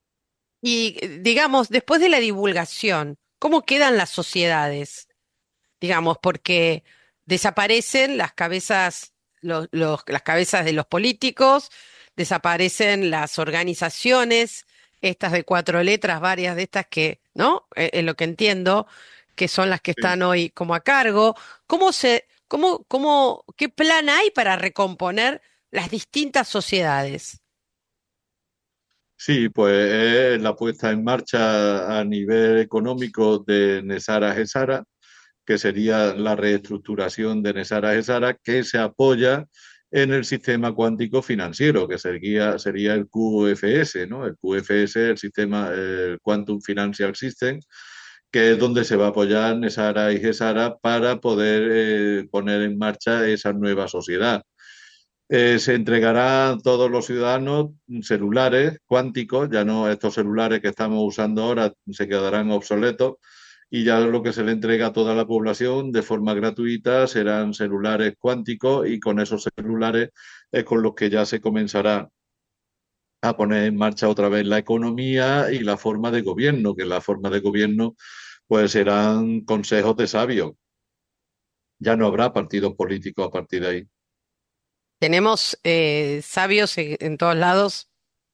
B: Y eh, digamos, después de la divulgación, ¿cómo quedan las sociedades? Digamos, porque desaparecen las cabezas, los- los- las cabezas de los políticos, desaparecen las organizaciones, estas de cuatro letras, varias de estas que, ¿no? Eh, En lo que entiendo, que son las que
C: Sí.
B: están hoy como a cargo. ¿Cómo se, cómo, cómo, qué plan hay para recomponer las distintas sociedades?
C: Sí, pues es la puesta en marcha a nivel económico de Nesara Gesara, que sería la reestructuración de Nesara Gesara, que se apoya en el sistema cuántico financiero, que sería, sería el Q F S, ¿no? El Q F S, el sistema el Quantum Financial System, que es donde se va a apoyar Nesara y Gesara para poder eh, poner en marcha esa nueva sociedad. Eh, se entregará a todos los ciudadanos celulares cuánticos, ya no estos celulares que estamos usando ahora se quedarán obsoletos, y ya lo que se le entrega a toda la población de forma gratuita serán celulares cuánticos, y con esos celulares es con los que ya se comenzará a poner en marcha otra vez la economía y la forma de gobierno, que la forma de gobierno pues serán consejos de sabios. Ya no habrá partidos políticos a partir de ahí.
B: Tenemos eh, sabios en en todos lados.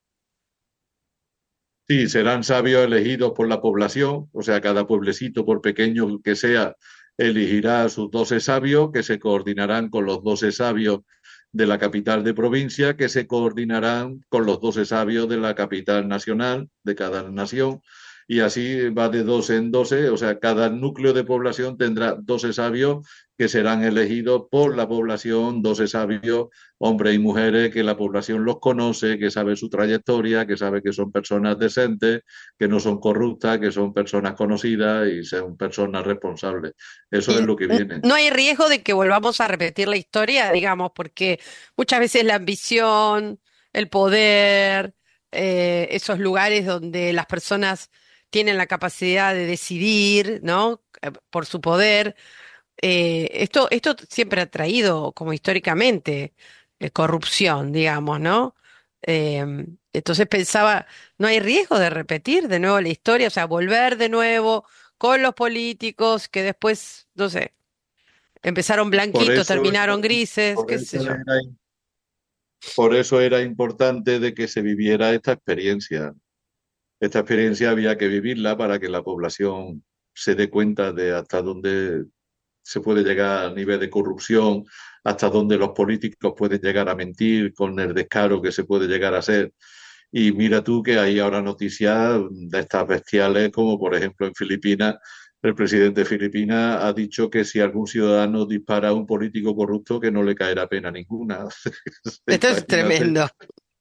C: Sí, serán sabios elegidos por la población, o sea, cada pueblecito, por pequeño que sea, elegirá a sus doce sabios, que se coordinarán con los doce sabios de la capital de provincia, que se coordinarán con los doce sabios de la capital nacional, de cada nación, y así va de doce en doce, o sea, cada núcleo de población tendrá doce sabios que serán elegidos por la población, doce sabios, hombres y mujeres, que la población los conoce, que sabe su trayectoria, que sabe que son personas decentes, que no son corruptas, que son personas conocidas y son personas responsables. Eso es
B: Y
C: lo que
B: n-
C: viene.
B: no hay riesgo de que volvamos a repetir la historia, digamos, porque muchas veces la ambición, el poder, eh, esos lugares donde las personas tienen la capacidad de decidir, ¿no? Eh, Por su poder, eh, esto, esto siempre ha traído, como históricamente, eh, corrupción, digamos, ¿no? Em, entonces pensaba, ¿no hay riesgo de repetir de nuevo la historia? O sea, volver de nuevo con los políticos que después, no sé, empezaron
C: Por
B: blanquitos,
C: eso,
B: terminaron grises,
C: por
B: qué sé
C: eso
B: yo.
C: era, por eso era importante de que se viviera esta experiencia. esta experiencia había que vivirla para que la población se dé cuenta de hasta dónde se puede llegar a nivel de corrupción, hasta dónde los políticos pueden llegar a mentir con el descaro que se puede llegar a hacer. Y mira tú que hay ahora noticias de estas bestiales, como por ejemplo en Filipinas, el presidente de Filipinas ha dicho que si algún ciudadano dispara a un político corrupto, que no le caerá pena ninguna.
B: Esto es
C: Imagínate.
B: tremendo.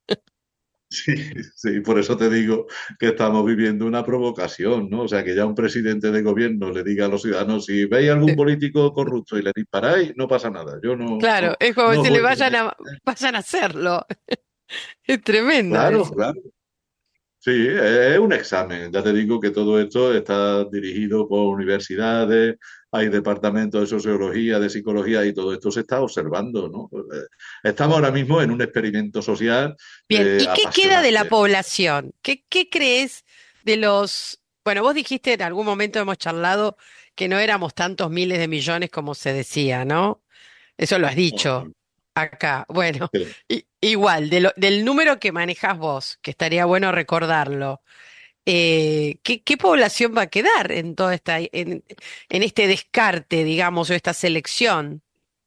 C: Sí, sí, por eso te digo que estamos viviendo una provocación, ¿no? O sea, que ya un presidente de gobierno le diga a los ciudadanos, si veis algún político corrupto y le disparáis, no pasa nada. Yo no,
B: Claro,
C: no,
B: es como
C: no
B: si le
C: voy
B: vayan a, vayan a hacerlo. Es tremendo
C: Claro,
B: eso.
C: claro. Sí, es un examen. Ya te digo que todo esto está dirigido por universidades, hay departamentos de sociología, de psicología y todo esto se está observando, ¿no? Eh, Estamos ahora mismo en un experimento social
B: Bien,
C: eh,
B: ¿y qué queda de la
C: apasionante.
B: población? ¿Qué, qué crees de los... Bueno, vos dijiste en algún momento hemos charlado que no éramos tantos miles de millones como se decía, ¿no? Eso lo has dicho
C: No,
B: acá. Bueno,
C: sí.
B: i- igual, de lo- del número que manejás vos, que estaría bueno recordarlo, eh, ¿qué, qué población va a quedar en toda esta, en, en este descarte, digamos, o esta selección?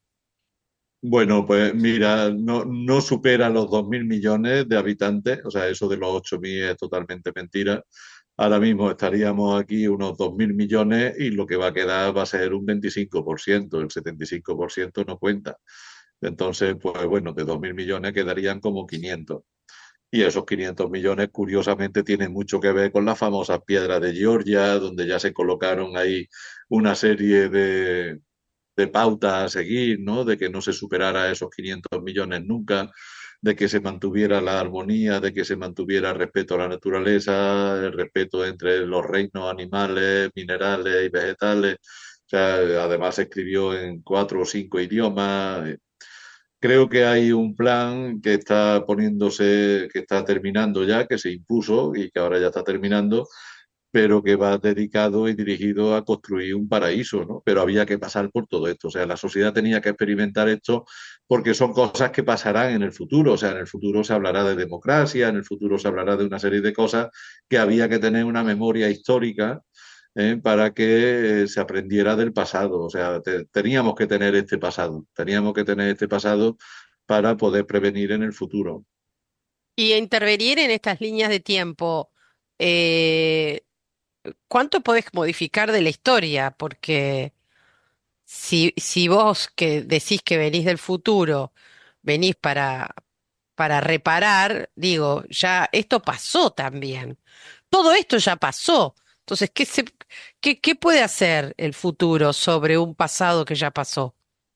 C: Bueno, pues mira, no, no supera los dos mil millones de habitantes, o sea, eso de los ocho mil es totalmente mentira. Ahora mismo estaríamos aquí unos dos mil millones y lo que va a quedar va a ser un veinticinco por ciento, el setenta y cinco por ciento no cuenta. Entonces, pues bueno, de dos mil millones quedarían como quinientos. Y esos quinientos millones, curiosamente, tienen mucho que ver con las famosas piedras de Georgia, donde ya se colocaron ahí una serie de, de pautas a seguir, ¿no? De que no se superara esos quinientos millones nunca, de que se mantuviera la armonía, de que se mantuviera el respeto a la naturaleza, el respeto entre los reinos animales, minerales y vegetales. O sea, además se escribió en cuatro o cinco idiomas. Creo que hay un plan que está poniéndose, que está terminando ya, que se impuso y que ahora ya está terminando, pero que va dedicado y dirigido a construir un paraíso, ¿no? Pero había que pasar por todo esto. O sea, la sociedad tenía que experimentar esto porque son cosas que pasarán en el futuro. O sea, en el futuro se hablará de democracia, en el futuro se hablará de una serie de cosas que había que tener una memoria histórica, ¿eh? Para que eh, se aprendiera del pasado. O sea, te- teníamos que tener este pasado, teníamos que tener este pasado para poder prevenir en el futuro.
B: Y intervenir en estas líneas de tiempo, eh, ¿cuánto podés modificar de la historia? Porque si, si vos que decís que venís del futuro, venís para, para reparar, digo, ya esto pasó también. Todo esto ya pasó. Entonces, ¿qué se, qué, qué puede hacer el futuro sobre un pasado que ya pasó?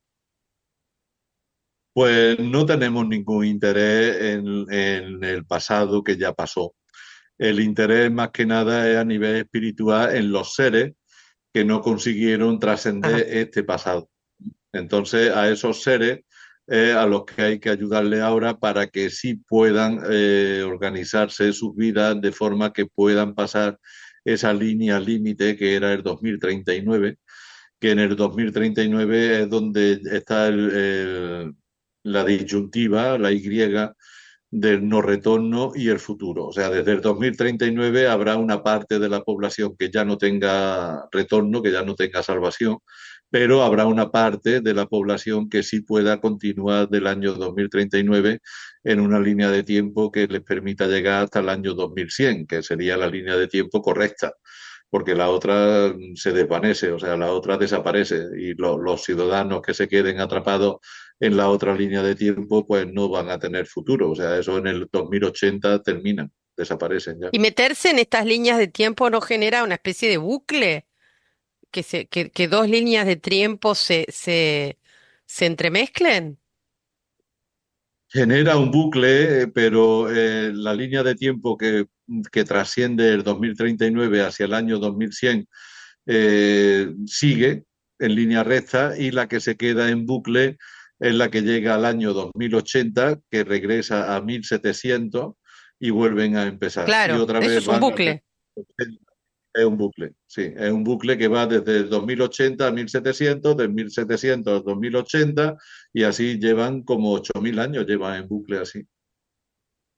C: Pues no tenemos ningún interés en, en el pasado que ya pasó. El interés más que nada es a nivel espiritual en los seres que no consiguieron
B: Ajá.
C: trascender este pasado. Entonces, a esos seres eh, a los que hay que ayudarle ahora para que sí puedan eh, organizarse sus vidas de forma que puedan pasar esa línea límite que era el dos mil treinta y nueve, que en el dos mil treinta y nueve es donde está el, el, la disyuntiva, la Y, del no retorno y el futuro. O sea, desde el dos mil treinta y nueve habrá una parte de la población que ya no tenga retorno, que ya no tenga salvación, pero habrá una parte de la población que sí pueda continuar del año dos mil treinta y nueve en una línea de tiempo que les permita llegar hasta el año dos mil cien, que sería la línea de tiempo correcta, porque la otra se desvanece, o sea, la otra desaparece y lo, los ciudadanos que se queden atrapados en la otra línea de tiempo pues no van a tener futuro, o sea, eso en el dos mil ochenta terminan, desaparecen ya.
B: Y meterse en estas líneas de tiempo no genera una especie de bucle, que se, que, que dos líneas de tiempo se, se, se entremezclen.
C: Genera un bucle, eh, pero eh, la línea de tiempo que, que trasciende el dos mil treinta y nueve hacia el año dos mil cien eh, sigue en línea recta y la que se queda en bucle es la que llega al año dos mil ochenta, que regresa a mil setecientos y vuelven a empezar. Y
B: Claro,
C: otra
B: eso
C: vez
B: es un
C: van a...
B: bucle.
C: Es un bucle, sí, es un bucle que va desde el dos mil ochenta a mil setecientos, del mil setecientos al dos mil ochenta, y así llevan como ocho mil años, llevan en bucle así.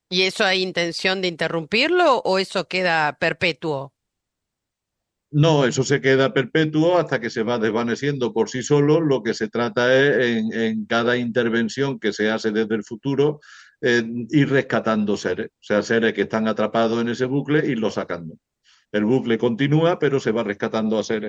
B: ¿Y eso hay intención de interrumpirlo o eso queda perpetuo?
C: No, eso se queda perpetuo hasta que se va desvaneciendo por sí solo. Lo que se trata es en, en cada intervención que se hace desde el futuro, eh, ir rescatando seres, o sea, seres que están atrapados en ese bucle, irlos sacando. El bucle continúa, pero se va rescatando a seres.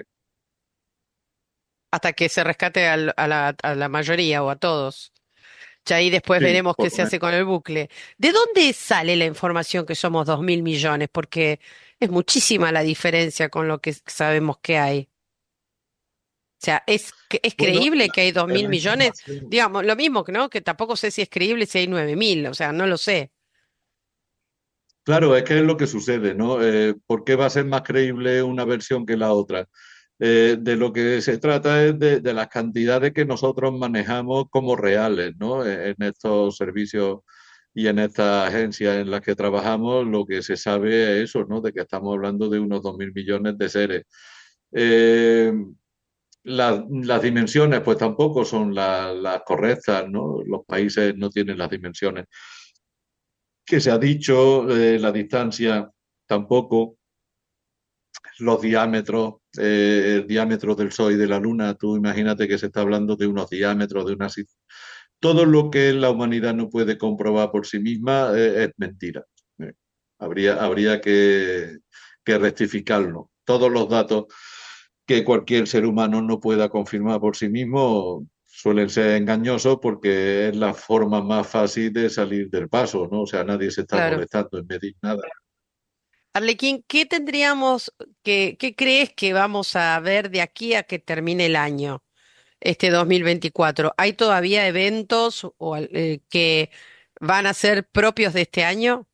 B: Hasta que se rescate al- a la, a la mayoría o a todos. Ya ahí después
C: Sí,
B: veremos
C: por
B: qué
C: lo
B: se
C: menos.
B: hace con el bucle. ¿De dónde sale la información que somos dos mil millones? Porque es muchísima la diferencia con lo que sabemos que hay. O sea, ¿es, que- es
C: Bueno,
B: creíble
C: la,
B: que hay dos mil
C: la
B: millones?
C: información.
B: Digamos, lo mismo, ¿no? Que tampoco sé si es creíble si hay nueve mil, o sea, no lo sé.
C: Claro, es que es lo que sucede, ¿no? Eh, ¿por qué va a ser más creíble una versión que la otra? Eh, de lo que se trata es de, de las cantidades que nosotros manejamos como reales, ¿no? En estos servicios y en estas agencias en las que trabajamos, lo que se sabe es eso, ¿no? De que estamos hablando de unos dos mil millones de seres. Eh, la- las dimensiones, pues tampoco son la- las correctas, ¿no? Los países no tienen las dimensiones que se ha dicho, eh, la distancia tampoco, los diámetros, eh, el diámetro del Sol y de la Luna, tú imagínate que se está hablando de unos diámetros, de unas... Todo lo que la humanidad no puede comprobar por sí misma, eh, es mentira. Eh, habría, habría que, que rectificarlo. Todos los datos que cualquier ser humano no pueda confirmar por sí mismo suelen ser engañosos porque es la forma más fácil de salir del paso, ¿no? O sea, nadie se está
B: Claro.
C: molestando en medir nada.
B: Arlequín, ¿qué tendríamos, que, qué crees que vamos a ver de aquí a que termine el año, este dos mil veinticuatro? ¿Hay todavía eventos o, al- eh, que van a ser propios de este año?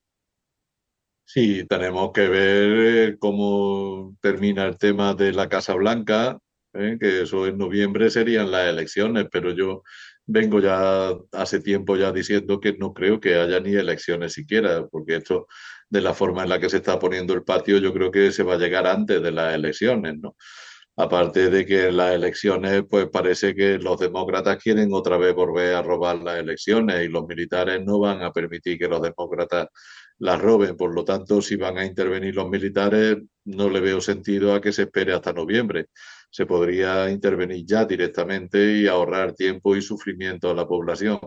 C: Sí, tenemos que ver, eh, cómo termina el tema de la Casa Blanca, ¿eh? Que eso en noviembre serían las elecciones, pero yo vengo ya hace tiempo ya diciendo que no creo que haya ni elecciones siquiera, porque esto, de la forma en la que se está poniendo el patio, yo creo que se va a llegar antes de las elecciones, ¿no? Aparte de que en las elecciones, pues parece que los demócratas quieren otra vez volver a robar las elecciones y los militares no van a permitir que los demócratas las roben. Por lo tanto, si van a intervenir los militares, no le veo sentido a que se espere hasta noviembre. Se podría intervenir ya directamente y ahorrar tiempo y sufrimiento a la población.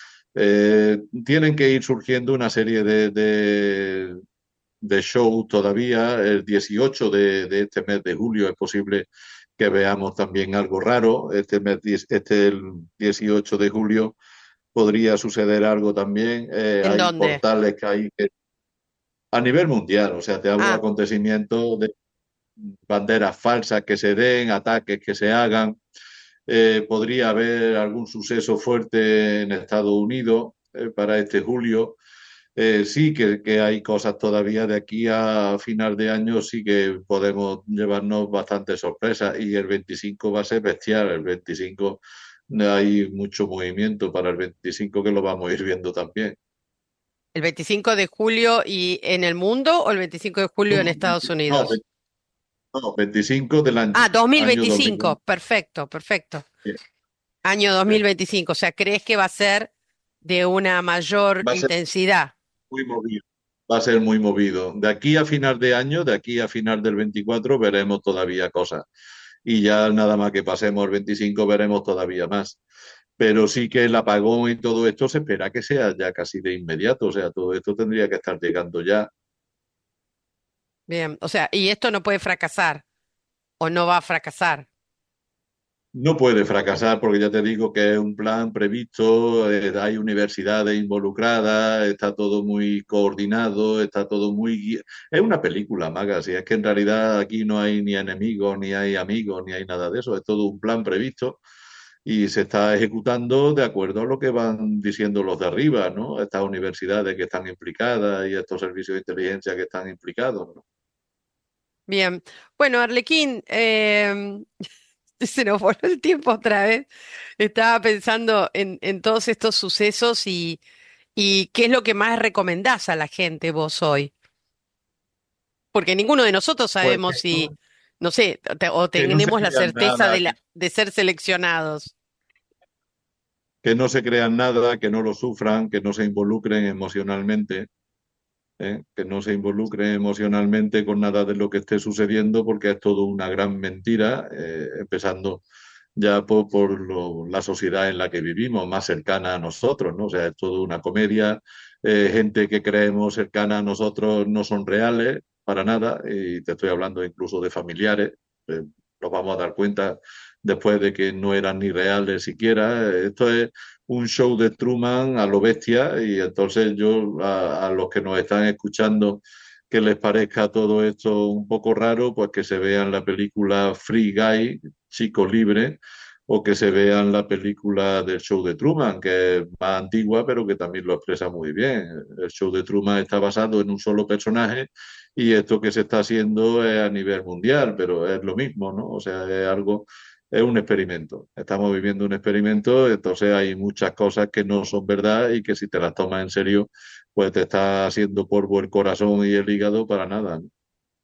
C: Eh, tienen que ir surgiendo una serie de, de, de shows todavía. El dieciocho de, de este mes de julio es posible que veamos también algo raro. Este mes, este el dieciocho de julio podría suceder algo también. Eh,
B: ¿En
C: hay
B: dónde?
C: portales que hay que, a nivel mundial, o sea, te hablo de
B: Ah,
C: acontecimientos de banderas falsas que se den, ataques que se hagan. Eh, podría haber algún suceso fuerte en Estados Unidos, eh, para este julio. Eh, sí que, que, hay cosas todavía de aquí a final de año, sí que podemos llevarnos bastantes sorpresas y el veinticinco va a ser bestial. El veinticinco hay mucho movimiento para el veinticinco que lo vamos a ir viendo también.
B: ¿el veinticinco de julio y en el mundo o el veinticinco de julio
C: No,
B: en Estados
C: no,
B: Unidos?
C: no, veinticinco del año,
B: Ah, dos mil
C: año
B: veinticinco.
C: dos mil veinte.
B: Perfecto, perfecto. Año dos mil veinticinco. O sea, ¿crees que va a ser de una mayor
C: Va a ser
B: intensidad?
C: muy movido. Va a ser muy movido. De aquí a final de año, de aquí a final del veinticuatro, veremos todavía cosas. Y ya nada más que pasemos el veinticinco, veremos todavía más. Pero sí que el apagón y todo esto se espera que sea ya casi de inmediato. O sea, todo esto tendría que estar llegando ya.
B: Bien, o sea, y esto no puede fracasar o no va a fracasar.
C: No puede fracasar porque ya te digo que es un plan previsto, eh, hay universidades involucradas, está todo muy coordinado, está todo muy... gui- Es una película, Maga, si es que en realidad aquí no hay ni enemigos, ni hay amigos, ni hay nada de eso, es todo un plan previsto y se está ejecutando de acuerdo a lo que van diciendo los de arriba, ¿no? Estas universidades que están implicadas y estos servicios de inteligencia que están implicados, ¿no?
B: Bien, bueno, Arlequín, em, se nos volvió el tiempo otra vez. Estaba pensando en, en todos estos sucesos y, y qué es lo que más recomendás a la gente vos hoy. Porque ninguno de nosotros
C: Pues
B: sabemos
C: que
B: si,
C: no,
B: no sé, te- o
C: que no se
B: tenemos la
C: crean
B: certeza
C: nada.
B: de, la, de ser seleccionados.
C: que no se crean nada, que no lo sufran, que no se involucren emocionalmente, ¿eh? Que no se involucren emocionalmente con nada de lo que esté sucediendo, porque es todo una gran mentira, eh, empezando ya por, por lo, la sociedad en la que vivimos, más cercana a nosotros, ¿no? O sea, es toda una comedia, eh, gente que creemos cercana a nosotros no son reales para nada, y te estoy hablando incluso de familiares, eh, nos vamos a dar cuenta después de que no eran ni reales siquiera. Esto es un show de Truman a lo bestia, y entonces yo a, a los que nos están escuchando que les parezca todo esto un poco raro, pues que se vean la película Free Guy, Chico Libre, o que se vean la película del show de Truman, que es más antigua, pero que también lo expresa muy bien. El show de Truman está basado en un solo personaje, y esto que se está haciendo es a nivel mundial, pero es lo mismo, ¿no? O sea, es algo, es un experimento. Estamos viviendo un experimento, entonces hay muchas cosas que no son verdad y que si te las tomas en serio, pues te está haciendo polvo el corazón y el hígado para nada, ¿no?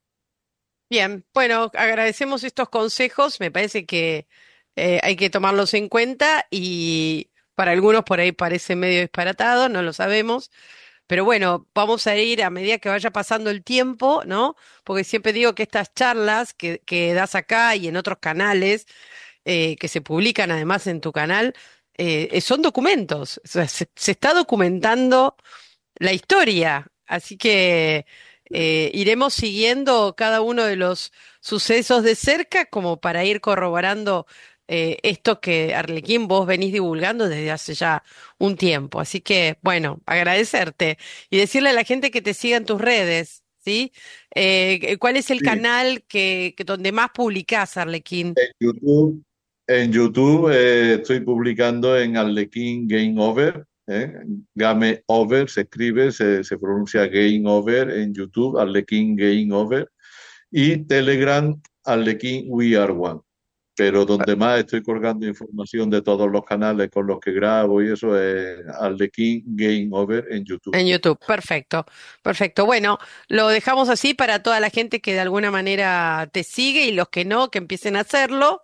B: Bien, bueno, agradecemos estos consejos, me parece que eh, hay que tomarlos en cuenta y para algunos por ahí parece medio disparatado, no lo sabemos, pero bueno, vamos a ir a medida que vaya pasando el tiempo, ¿no? Porque siempre digo que estas charlas que, que das acá y en otros canales, eh, que se publican además en tu canal, eh, eh, son documentos, o sea, se se está documentando la historia. Así que eh, iremos siguiendo cada uno de los sucesos de cerca como para ir corroborando eh, esto que Arlequín vos venís divulgando desde hace ya un tiempo. Así que, bueno, agradecerte y decirle a la gente que te siga en tus redes, ¿sí? Eh, ¿cuál es el
C: Sí,
B: canal que, que donde más publicás, Arlequín?
C: en YouTube, en YouTube eh, estoy publicando en Arlequín Game Over, ¿eh? Game Over se escribe, se, se pronuncia Game Over en YouTube, Arlequín Game Over, y Telegram, Arlequín We Are One. Pero donde más estoy colgando información de todos los canales con los que grabo y eso es Arlequín Game Over en YouTube.
B: En YouTube, perfecto, perfecto. Bueno, lo dejamos así para toda la gente que de alguna manera te sigue y los que no, que empiecen a hacerlo.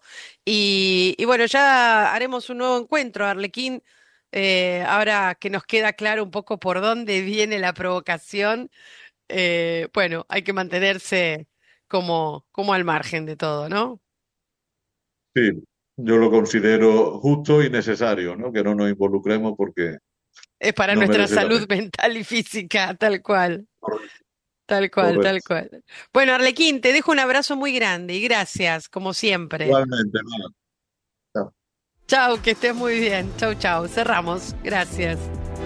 B: Y, y bueno, ya haremos un nuevo encuentro, Arlequín. Eh, ahora que nos queda claro un poco por dónde viene la provocación, eh, bueno, hay que mantenerse como, como al margen de todo, ¿no?
C: Sí, yo lo considero justo y necesario, ¿no? Que no nos involucremos porque
B: Es para
C: no
B: nuestra
C: merece la
B: salud
C: pena.
B: mental y física, tal cual.
C: Correcto.
B: Tal cual, tal
C: Correcto.
B: cual. Bueno, Arlequín, te dejo un abrazo muy grande y gracias, como siempre.
C: Igualmente, hermano. Chao.
B: Chau, que estés muy bien. Chau, chau. Cerramos. Gracias.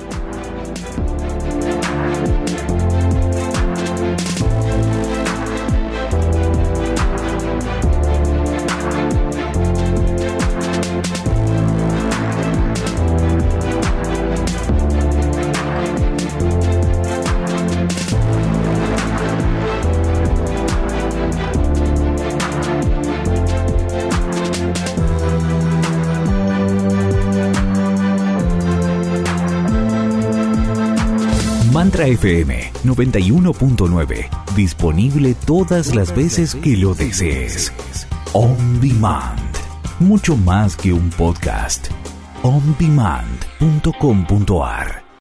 A: Mantra F M noventa y uno punto nueve. Disponible todas las veces que lo desees. On Demand. Mucho más que un podcast. on demand punto com punto a r